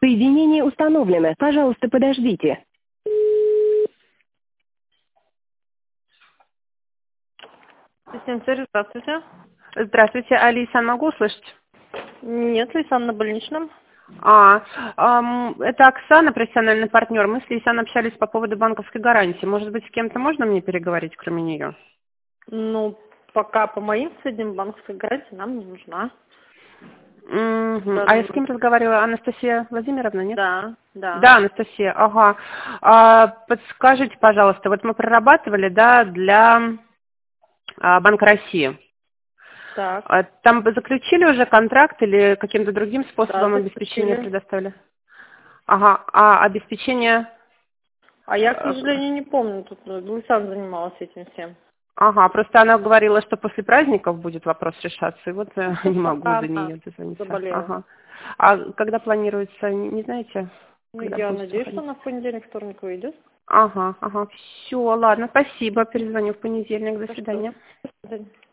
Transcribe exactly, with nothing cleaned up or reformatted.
Соединение установлено. Пожалуйста, подождите. Система сервис, здравствуйте. Здравствуйте, Алисан, могу услышать? Нет, Лейсан на больничном. А, ам, это Оксана, профессиональный партнер. Мы с Лейсан общались по поводу банковской гарантии. Может быть, с кем-то можно мне переговорить, кроме нее? Ну, пока по моим сведениям банковская гарантия нам не нужна. Мгм. А я с Даже- кем разговаривала? Анастасия Владимировна, нет? Да, да. Да, Анастасия, ага. А, подскажите, пожалуйста, вот мы прорабатывали, да, для а, Банка России. Так, А там вы заключили уже контракт или каким-то другим да, способом обеспечения заключили. предоставили? Ага, а обеспечение... А я, к э, сожалению, не помню, тут Лейсан занималась этим всем. Ага, просто она говорила, что после праздников будет вопрос решаться, и вот э, Ну, не могу пока до она нее дозвониться. заболела. Ага. А когда планируется, не, не знаете, Ну, когда я будет надеюсь, что выходить? она в понедельник, вторник выйдет. Ага, ага, все, ладно, спасибо, перезвоню в понедельник, до За что? свидания. До свидания.